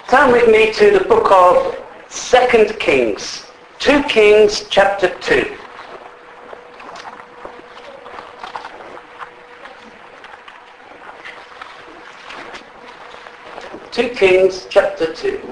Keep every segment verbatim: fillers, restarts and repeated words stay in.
Turn with me to the book of Second Kings. Two Kings, chapter two. Two Kings, chapter two.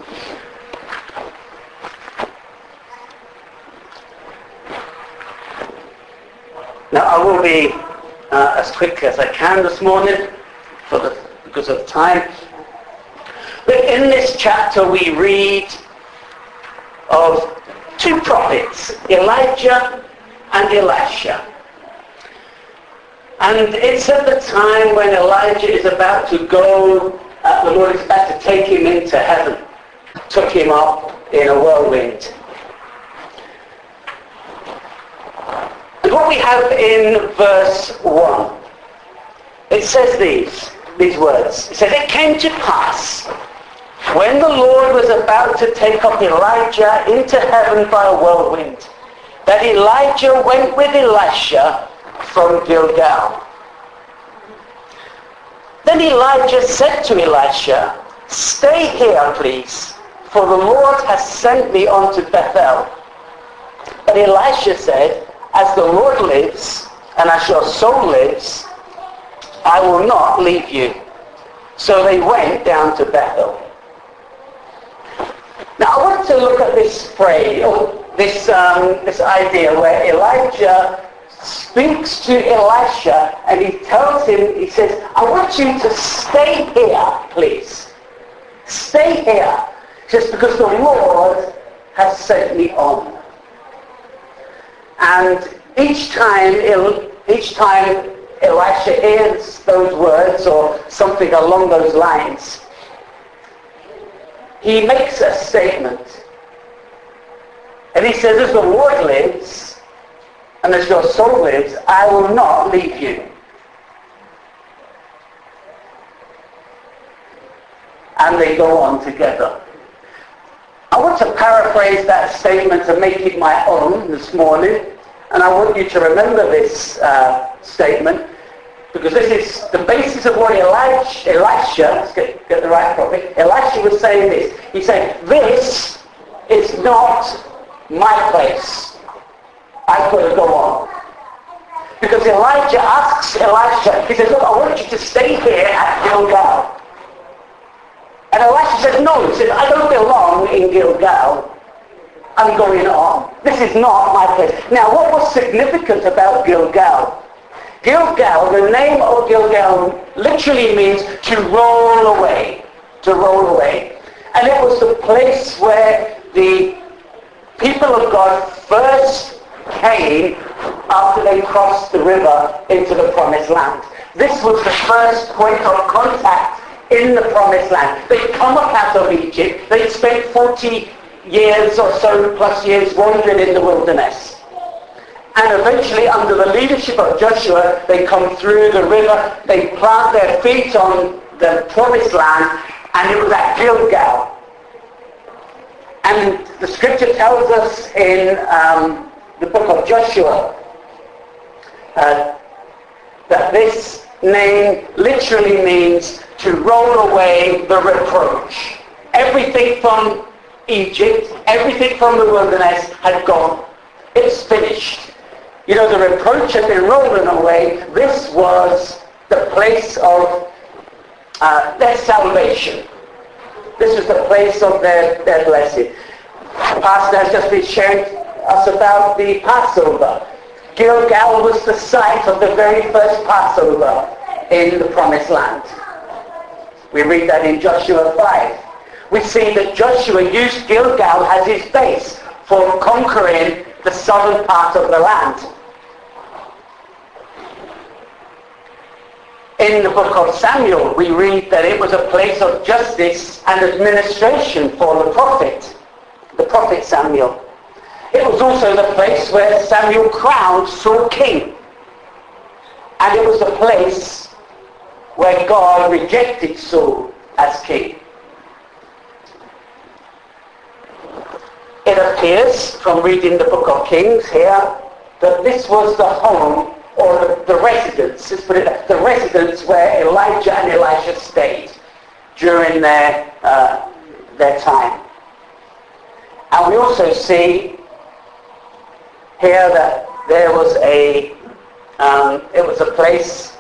Now I will be uh, as quick as I can this morning for the, because of time. But in this chapter we read of two prophets, Elijah and Elisha. And it's at the time when Elijah is about to go, uh, the Lord is about to take him into heaven, took him up in a whirlwind. And what we have in verse one, it says these, these words. It says, it came to pass, when the Lord was about to take up Elijah into heaven by a whirlwind, that Elijah went with Elisha from Gilgal. Then Elijah said to Elisha, stay here, please, for the Lord has sent me on to Bethel. But Elisha said, as the Lord lives, and as your soul lives, I will not leave you. So they went down to Bethel. Now I want to look at this phrase, or this um, this idea where Elijah speaks to Elisha and he tells him, he says, I want you to stay here, please. Stay here, just because the Lord has sent me on. And each time, each time Elisha hears those words or something along those lines, he makes a statement. And he says, as the Lord lives, and as your soul lives, I will not leave you. And they go on together. I want to paraphrase that statement and make it my own this morning. And I want you to remember this uh, statement, because this is the basis of what Elisha, Elisha let's get, get the right prophet, Elisha was saying this. He's saying, this is not my place. I've got to go on. Because Elijah asks Elisha, he says, look, I want you to stay here at Gilgal. And Elisha says, no, he says, I don't belong in Gilgal. I'm going on. This is not my place. Now, what was significant about Gilgal? Gilgal, the name of Gilgal literally means to roll away. To roll away. And it was the place where the people of God first came after they crossed the river into the Promised Land. This was the first point of contact in the Promised Land. They'd come up out of Egypt. They'd spent forty years or so, plus years, wandering in the wilderness. And eventually, under the leadership of Joshua, they come through the river, they plant their feet on the Promised Land, and it was at Gilgal. And the scripture tells us in um, the book of Joshua uh, that this name literally means to roll away the reproach. Everything from Egypt, everything from the wilderness had gone. It's finished. You know, the reproach had been rolling away. This was the place of uh, their salvation. This was the place of their, their blessing. Pastor has just been sharing us about the Passover. Gilgal was the site of the very first Passover in the Promised Land. We read that in Joshua five. We see that Joshua used Gilgal as his base for conquering the southern part of the land. In the book of Samuel, we read that it was a place of justice and administration for the prophet, the prophet Samuel. It was also the place where Samuel crowned Saul king. And it was the place where God rejected Saul as king. It appears from reading the book of Kings here that this was the home or the, the residence, let's put it there, the residence where Elijah and Elisha stayed during their uh, their time. And we also see here that there was a, um, it was a place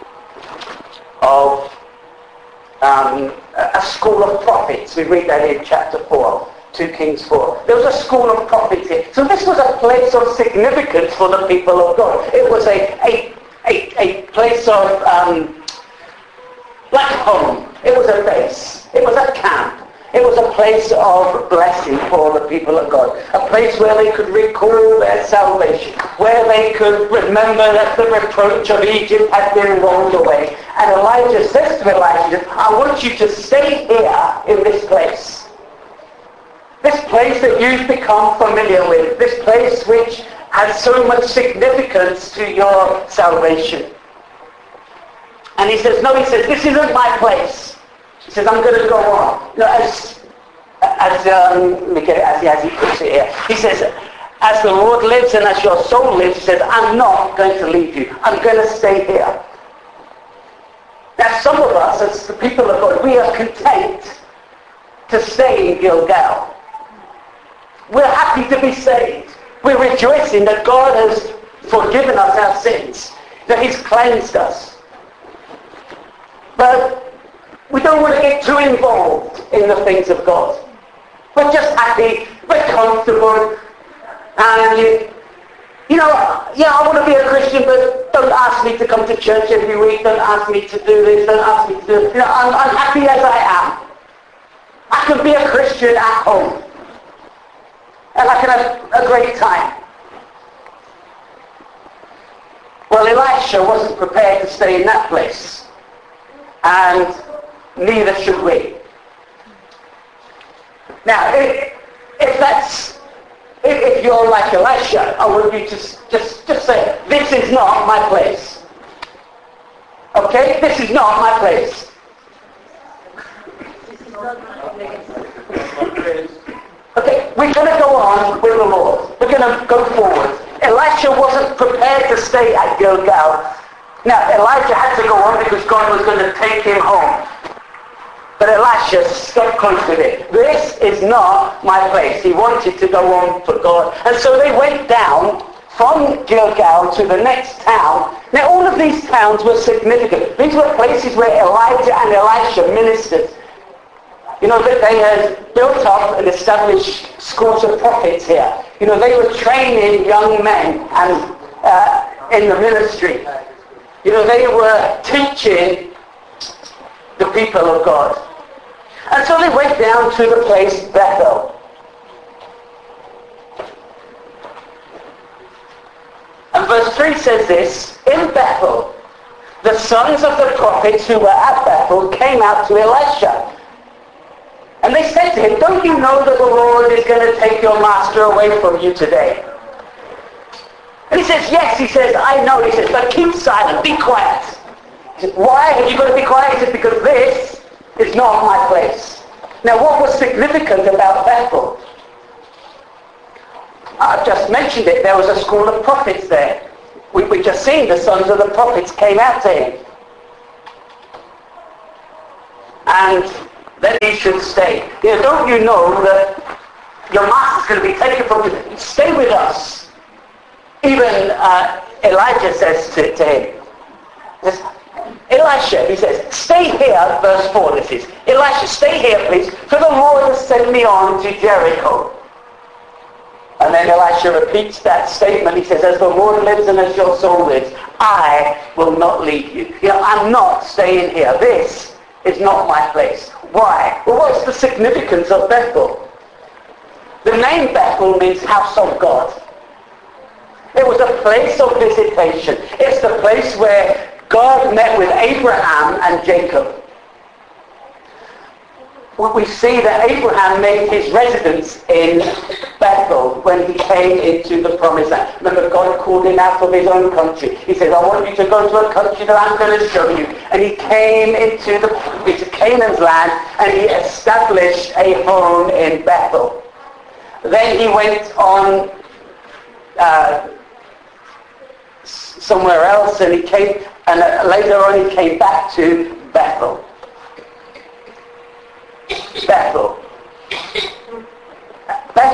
of um, a school of prophets. We read that in chapter four, two Kings four. There was a school of prophets here. So this was a place of significance for the people of God. It was a, a, a, a place of, um, like home. It was a base. It was a camp. It was a place of blessing for the people of God. A place where they could recall their salvation. Where they could remember that the reproach of Egypt had been rolled away. And Elijah says to Elijah, I want you to stay here in this place. This place that you've become familiar with. This place which has so much significance to your salvation. And he says, no, he says, this isn't my place. He says, I'm going to go on. You know, as, as, um, as, he, as he puts it here, he says, as the Lord lives and as your soul lives, he says, I'm not going to leave you. I'm going to stay here. Now, some of us, as the people of God, we are content to stay in Gilgal. We're happy to be saved. We're rejoicing that God has forgiven us our sins, that he's cleansed us. But we don't want to get too involved in the things of God. We're just happy, we're comfortable, and you, you know, yeah, I want to be a Christian, but don't ask me to come to church every week, don't ask me to do this, don't ask me to do this. You know, I'm, I'm happy as I am. I can be a Christian at home, and I can have a great time. Well, Elisha wasn't prepared to stay in that place, and neither should we. Now, if, if that's, if, if you're like Elisha, I want you to just, just, just say, this is not my place. Okay? This is not my place. Okay, we're going to go on with the Lord. We're going to go forward. Elisha wasn't prepared to stay at Gilgal. Now, Elijah had to go on because God was going to take him home. But Elisha stuck close with it. This is not my place. He wanted to go on for God. And so they went down from Gilgal to the next town. Now, all of these towns were significant. These were places where Elijah and Elisha ministered. You know, that they had built up and established schools of prophets here. You know, they were training young men and uh, in the ministry. You know, they were teaching the people of God. And so they went down to the place Bethel. And verse three says this, in Bethel, the sons of the prophets who were at Bethel came out to Elisha. And they said to him, don't you know that the Lord is going to take your master away from you today? And he says, yes, he says, I know. He says, but keep silent, be quiet. He says, why have you got to be quiet? He says, because this is not my place. Now, what was significant about Bethel? I've just mentioned it. There was a school of prophets there. We, we just seen the sons of the prophets came out to him. And then he should stay. You know, don't you know that your master's going to be taken from you? Stay with us. Even uh, Elijah says to, to him, he says, Elisha, he says, stay here, verse four this is. Elisha, stay here please, for the Lord has sent me on to Jericho. And then Elisha repeats that statement. He says, as the Lord lives and as your soul lives, I will not leave you. You know, I'm not staying here. This is not my place. Why? Well, what's the significance of Bethel? The name Bethel means house of God. It was a place of visitation. It's the place where God met with Abraham and Jacob. Well, we see that Abraham made his residence in Bethel when he came into the promised land. Remember, God called him out of his own country. He said, I want you to go to a country that I'm going to show you. And he came into, the, into Canaan's land and he established a home in Bethel. Then he went on uh, somewhere else and he came, and uh, later on he came back to Bethel. Bethel.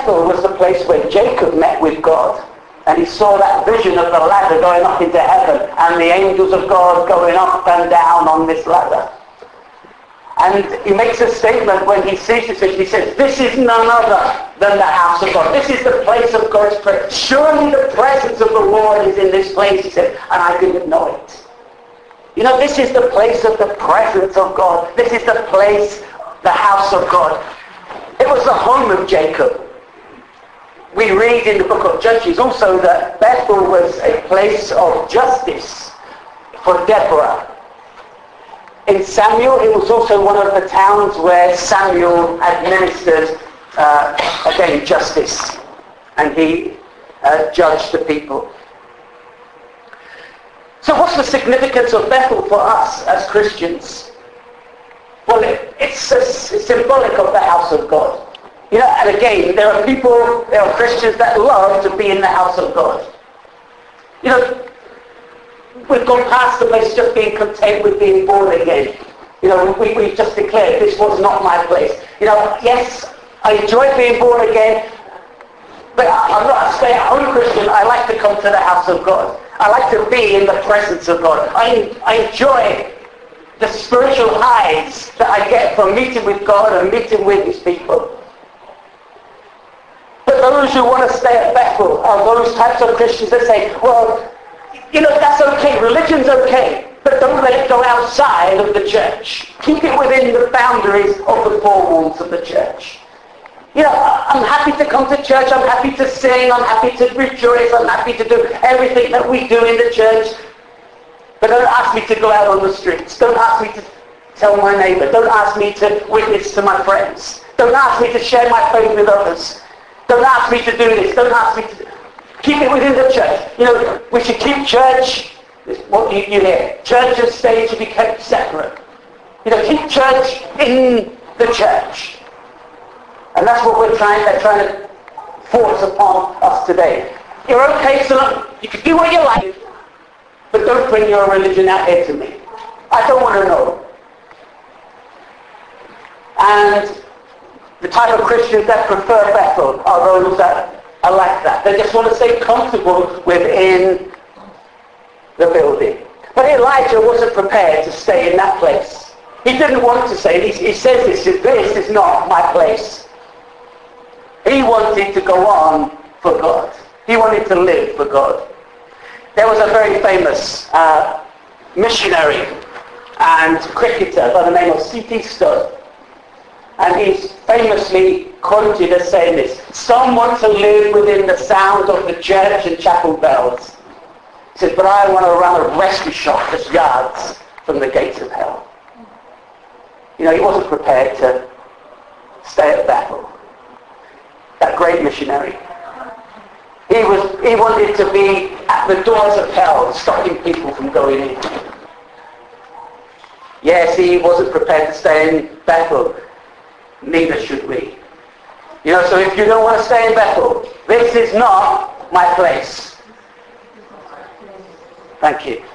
Bethel was the place where Jacob met with God. And he saw that vision of the ladder going up into heaven and the angels of God going up and down on this ladder. And he makes a statement when he sees this vision. He says, this is none other than the house of God. This is the place of God's presence. Surely the presence of the Lord is in this place, he said, and I didn't know it. You know, this is the place of the presence of God. This is the place, the house of God. It was the home of Jacob. We read in the book of Judges also that Bethel was a place of justice for Deborah. In Samuel, it was also one of the towns where Samuel administered, uh, again, justice. And he uh, judged the people. So what's the significance of Bethel for us as Christians? Well, it, it's, a, it's symbolic of the house of God. You know, and again, there are people, there are Christians that love to be in the house of God. You know, we've gone past the place just being content with being born again. You know, we, we just declared this was not my place. You know, yes, I enjoy being born again, but I'm not a stay-at-home Christian. I like to come to the house of God. I like to be in the presence of God. I, I enjoy the spiritual highs that I get from meeting with God and meeting with His people. But those who want to stay at Bethel are those types of Christians that say, well, you know, that's okay, religion's okay, but don't let it go outside of the church. Keep it within the boundaries of the four walls of the church. You know, I'm happy to come to church, I'm happy to sing, I'm happy to rejoice, I'm happy to do everything that we do in the church, but don't ask me to go out on the streets. Don't ask me to tell my neighbour. Don't ask me to witness to my friends. Don't ask me to share my faith with others. Don't ask me to do this. Don't ask me to... Keep it within the church. You know, we should keep church... What you, you hear? Church and state should be kept separate. You know, keep church in the church. And that's what we're trying, they're trying to force upon us today. You're okay, so you can do what you like, but don't bring your religion out here to me. I don't want to know. And the type of Christians that prefer Bethel are those that are like that. They just want to stay comfortable within the building. But Elijah wasn't prepared to stay in that place. He didn't want to stay. He, he says this is, this is not my place. He wanted to go on for God. He wanted to live for God. There was a very famous uh, missionary and cricketer by the name of C T Studd. And he's famously quoted as saying this: some want to live within the sound of the church and chapel bells. He said, but I want to run a rescue shop just yards from the gates of hell. You know, he wasn't prepared to stay at Bethel. That great missionary. He was. He wanted to be at the doors of hell, stopping people from going in. Yes, he wasn't prepared to stay in Bethel. Neither should we. You know, so if you don't want to stay in Bethel, this is not my place. Thank you.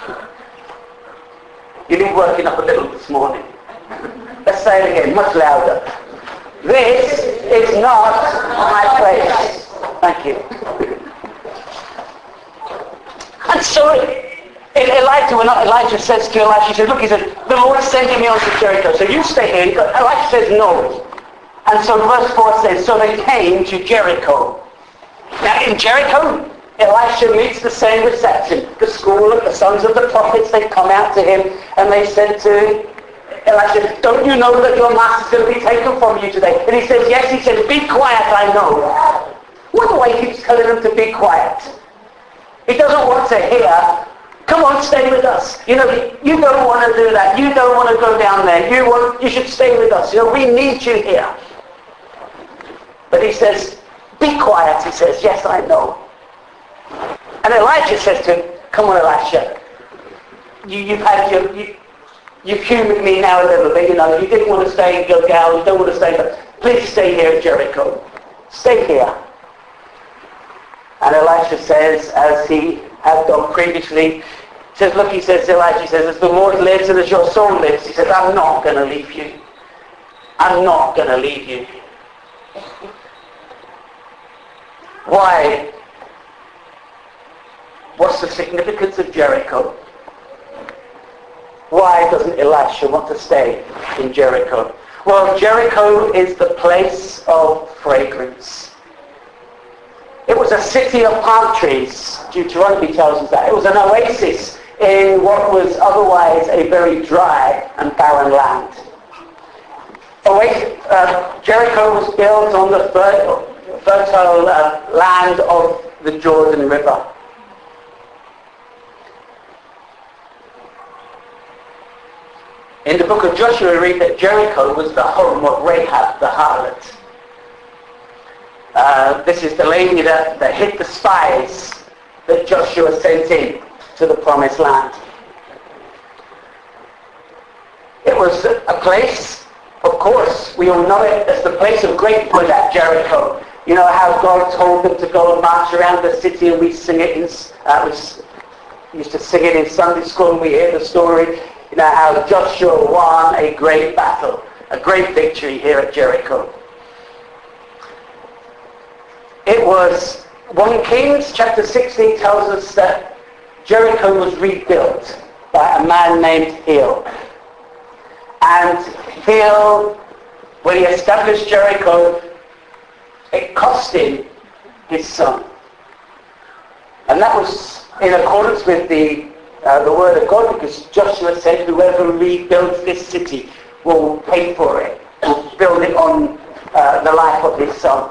You need working up a little this morning. Let's say it again, much louder. This is not my place. Thank you. And so Elijah, when Elijah says to Elisha, he says, look, he said, the Lord's sending me on to Jericho, so you stay here. Elisha says no. And so verse four says, so they came to Jericho. Now in Jericho, Elisha meets the same reception. The school of the sons of the prophets, they come out to him and they said to Elisha, don't you know that your master's going to be taken from you today? And he says, yes. He says, be quiet, I know. Wonder why he keeps telling them to be quiet. He doesn't want to hear, come on, stay with us. You know, you don't want to do that. You don't want to go down there. You want, you should stay with us. You know, we need you here. But he says, be quiet. He says, yes, I know. And Elijah says to him, come on, Elisha. You, you've had your, you, you've humoured me now a little bit. You know, you didn't want to stay in Gilgal. You don't want to stay, but please stay here in Jericho. Stay here. And Elisha says, as he had done previously, he says, look, he says, Elijah says, as the Lord lives and as your soul lives, he says, I'm not going to leave you. I'm not going to leave you. Why? What's the significance of Jericho? Why doesn't Elisha want to stay in Jericho? Well, Jericho is the place of fragrance. It was a city of palm trees. Deuteronomy tells us that. It was an oasis in what was otherwise a very dry and barren land. Oasis, uh, Jericho was built on the fertile, fertile uh, land of the Jordan River. In the book of Joshua, we read that Jericho was the home of Rahab the harlot. Uh, this is the lady that, that hid the spies that Joshua sent in to the promised land. It was a place, of course, we all know it as the place of great good at Jericho. You know how God told them to go and march around the city, and we sing it in, uh, we used to sing it in Sunday school, and we hear the story. You know how Joshua won a great battle, a great victory here at Jericho. It was, First Kings chapter sixteen tells us that Jericho was rebuilt by a man named Hiel. And Hiel, when he established Jericho, it cost him his son. And that was in accordance with the Uh, the word of God, because Joshua said whoever rebuilds this city will pay for it, will build it on uh, the life of his son.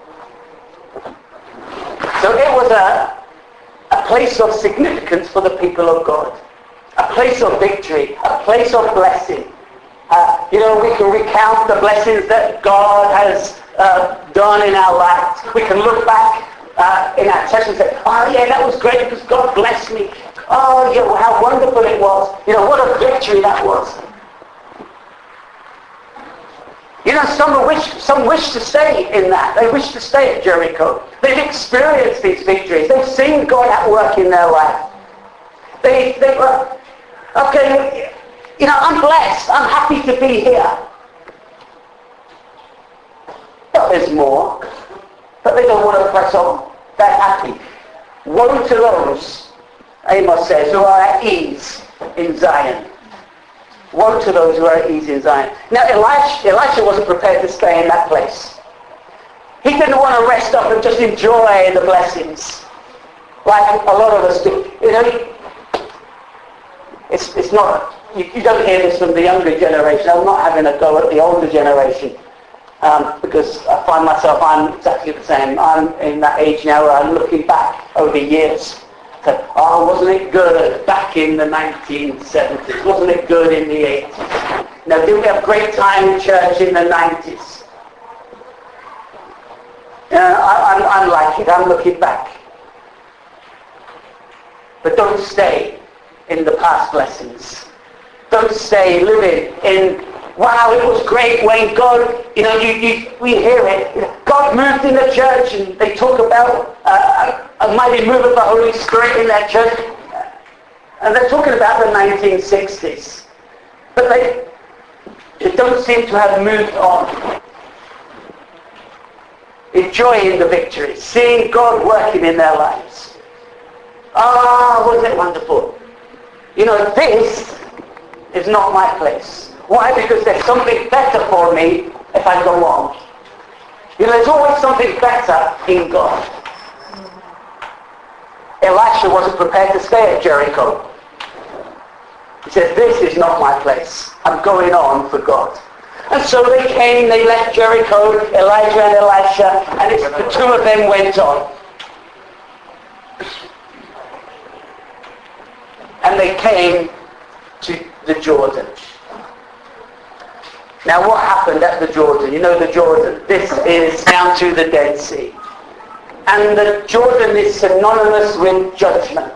So it was a, a place of significance for the people of God, a place of victory, a place of blessing. Uh, you know, we can recount the blessings that God has uh, done in our lives. We can look back uh, in our text and say, oh yeah, that was great because God blessed me. Oh, yeah, well, how wonderful it was. You know, what a victory that was. You know, some wish, some wish to stay in that. They wish to stay at Jericho. They've experienced these victories. They've seen God at work in their life. They, they were, okay, you know, I'm blessed. I'm happy to be here. But there's more. But they don't want to press on. They're happy. Woe to those, Amos says, who are at ease in Zion. Woe to those who are at ease in Zion. Now, Elisha, Elisha wasn't prepared to stay in that place. He didn't want to rest up and just enjoy the blessings like a lot of us do. You know, it's, it's not, you, you don't hear this from the younger generation. I'm not having a go at the older generation um, because I find myself, I'm exactly the same. I'm in that age now where I'm looking back over years. Oh, wasn't it good back in the nineteen seventies? Wasn't it good in the eighties? Now, did we have a great time in church in the nineties? Uh, I, I'm, I'm like it. I'm looking back. But don't stay in the past blessings. Don't stay living in, wow, it was great when God, you know, you, you, we hear it. God moved in the church, and they talk about uh, a mighty move of the Holy Spirit in that church. And they're talking about the nineteen sixties. But they, they don't seem to have moved on. Enjoying the victory, seeing God working in their lives. Ah, oh, wasn't it wonderful? You know, this is not my place. Why? Because there's something better for me if I go on. You know, there's always something better in God. Elisha wasn't prepared to stay at Jericho. He said, this is not my place. I'm going on for God. And so they came, they left Jericho, Elijah and Elisha, and it's, the two of them went on. And they came to the Jordan. Now what happened at the Jordan? You know the Jordan. This is down to the Dead Sea. And the Jordan is synonymous with judgment.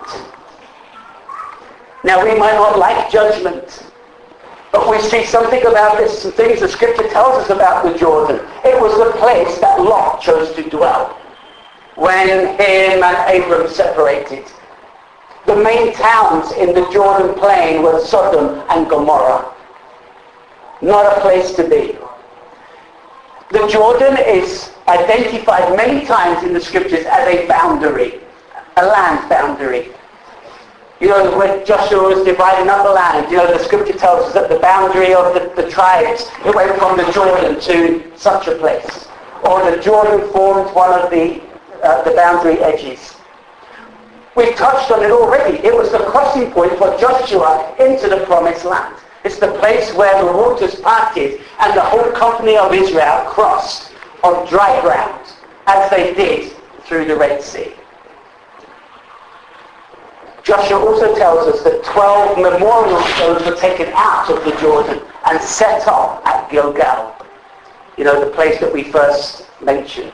Now we might not like judgment, but we see something about this, some things the scripture tells us about the Jordan. It was the place that Lot chose to dwell when him and Abram separated. The main towns in the Jordan plain were Sodom and Gomorrah. Not a place to be. The Jordan is identified many times in the scriptures as a boundary, a land boundary. You know, when Joshua was dividing up the land, you know, the scripture tells us that the boundary of the, the tribes, it went from the Jordan to such a place. Or the Jordan formed one of the, uh, the boundary edges. We've touched on it already. It was the crossing point for Joshua into the promised land. It's the place where the waters parted and the whole company of Israel crossed on dry ground, as they did through the Red Sea. Joshua also tells us that twelve memorial stones were taken out of the Jordan and set up at Gilgal. You know, the place that we first mentioned.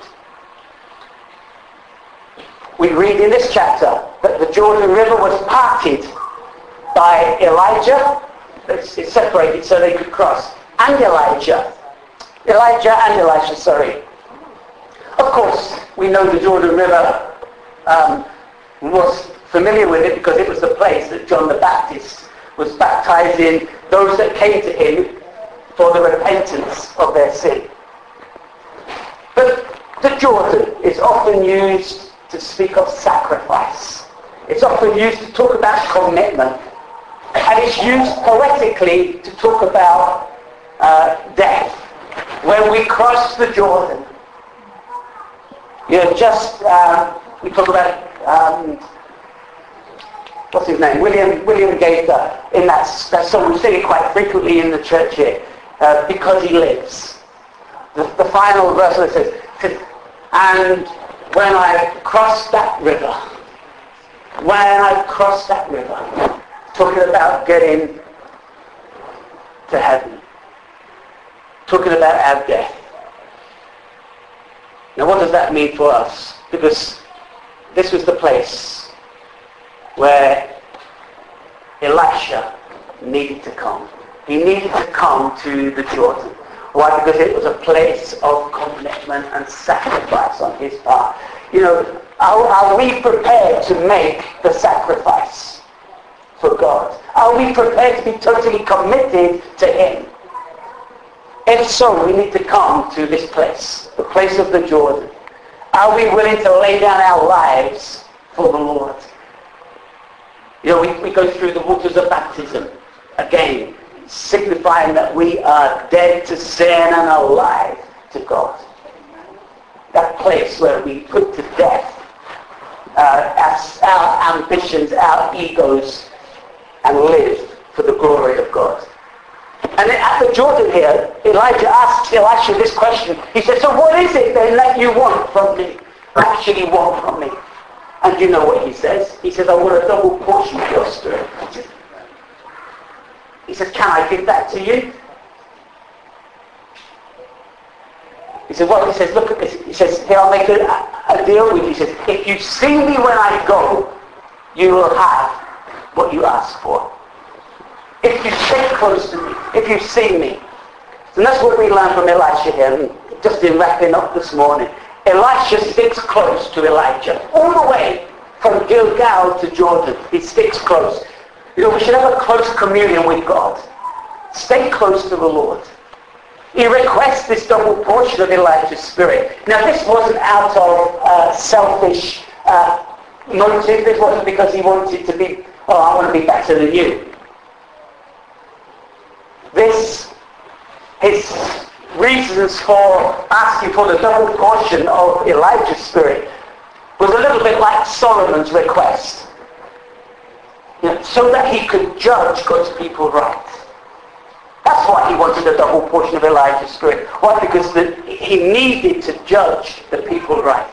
We read in this chapter that the Jordan River was parted by Elijah. It's, it's separated so they could cross. And Elijah. Elijah and Elisha, sorry. Of course, we know the Jordan River um, was familiar with it because it was the place that John the Baptist was baptizing those that came to him for the repentance of their sin. But the Jordan is often used to speak of sacrifice. It's often used to talk about commitment. And it's used poetically to talk about uh, death. When we cross the Jordan, you know, just, um, we talk about, um, what's his name? William William Gaither in that, that song. We sing it quite frequently in the church here. Uh, because he lives. The, the final verse says, and when I cross that river, when I cross that river, talking about getting to heaven, talking about our death. Now what does that mean for us? Because this was the place where Elisha needed to come. He needed to come to the Jordan. Why? Because it was a place of commitment and sacrifice on his part. You know, are, are we prepared to make the sacrifice for God? Are we prepared to be totally committed to him? If so, we need to come to this place, the place of the Jordan. Are we willing to lay down our lives for the Lord? You know, we, we go through the waters of baptism again, signifying that we are dead to sin and alive to God. That place where we put to death uh, our, our ambitions, our egos, and live for the glory of God. And at the Jordan here, Elijah asks Elisha this question. He says, so what is it then that you want from me? Actually want from me? And you know what he says? He says, I want a double portion of your spirit. He says, can I give that to you? He says, well, he says, look at this. He says, here, I'll make a, a deal with you. He says, if you see me when I go, you will have what you ask for. If you stay close to me, if you see me. And that's what we learn from Elisha here, and just in wrapping up this morning. Elisha sticks close to Elijah, all the way from Gilgal to Jordan. He sticks close. You know, we should have a close communion with God. Stay close to the Lord. He requests this double portion of Elijah's spirit. Now, this wasn't out of uh, selfish uh, motive. This wasn't because he wanted to be, oh, I want to be better than you. This, his reasons for asking for the double portion of Elijah's spirit was a little bit like Solomon's request. You know, so that he could judge God's people right. That's why he wanted a double portion of Elijah's spirit. Why? Because the, he needed to judge the people right.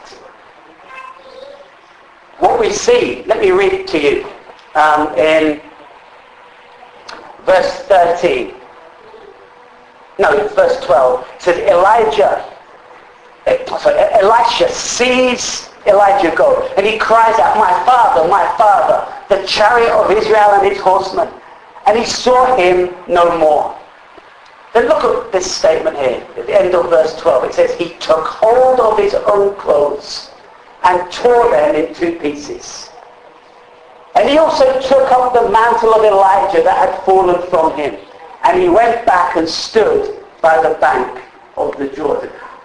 What we see, let me read it to you, um, in verse thirteen. No, verse twelve. It says, Elijah, sorry, Elisha sees Elijah go, and he cries out, my father, my father, the chariot of Israel and his horsemen. And he saw him no more. Then look at this statement here, at the end of verse twelve. It says, he took hold of his own clothes and tore them in two pieces. And he also took up the mantle of Elijah that had fallen from him. And he went back and stood by the bank of the Jordan.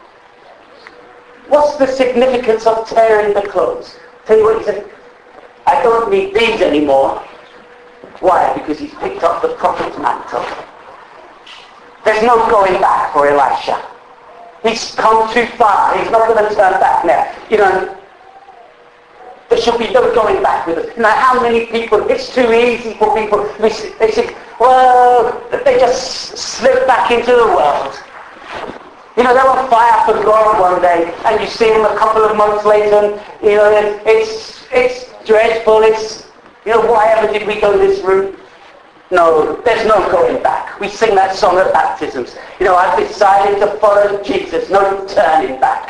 What's the significance of tearing the clothes? Tell you what he said, I don't need these anymore. Why? Because he's picked up the prophet's mantle. There's no going back for Elisha. He's come too far. He's not going to turn back now. You know, there should be no going back with it. Now, how many people, it's too easy for people, they say, well, they just slip back into the world. You know, they were on fire for God one day, and you see them a couple of months later, and, you know, it's, it's dreadful, it's, you know, why ever did we go this route? No, there's no going back. We sing that song at baptisms. You know, I've decided to follow Jesus, no turning back.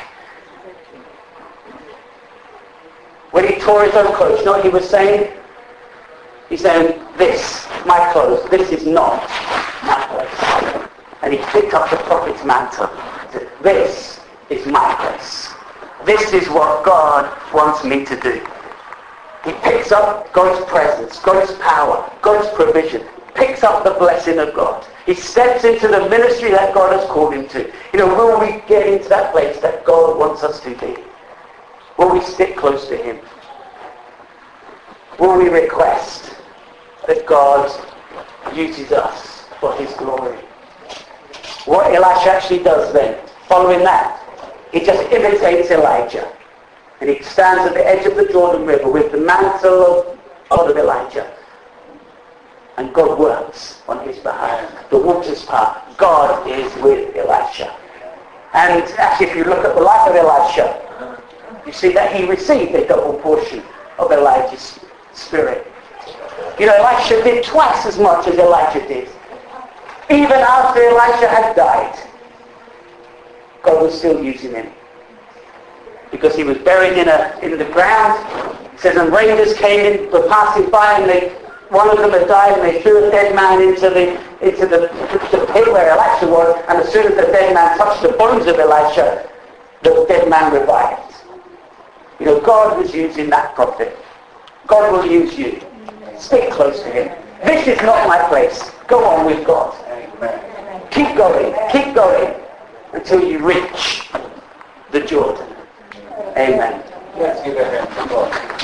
When he tore his own clothes, you know what he was saying? He's saying, this, my clothes, this is not my place. And he picked up the prophet's mantle. He said, this is my place. This is what God wants me to do. He picks up God's presence, God's power, God's provision, picks up the blessing of God. He steps into the ministry that God has called him to. You know, will we get into that place that God wants us to be? Will we stick close to him? Will we request that God uses us for his glory? What Elisha actually does then, following that, he just imitates Elijah. And he stands at the edge of the Jordan River with the mantle of, God of Elijah. And God works on his behalf. The waters part. God is with Elisha. And actually, if you look at the life of Elisha, you see that he received a double portion of Elijah's spirit. You know, Elisha did twice as much as Elijah did. Even after Elisha had died, God was still using him. Because he was buried in a in the ground. It says, and raiders came in, were passing by, and they, one of them had died, and they threw a dead man into the into the, the pit where Elisha was, and as soon as the dead man touched the bones of Elisha, the dead man revived. You know, God was using that prophet. God will use you. Stick close to him. This is not my place. Go on with God. Amen. Keep going. Keep going until you reach the Jordan. Amen. Let's give a hand to God.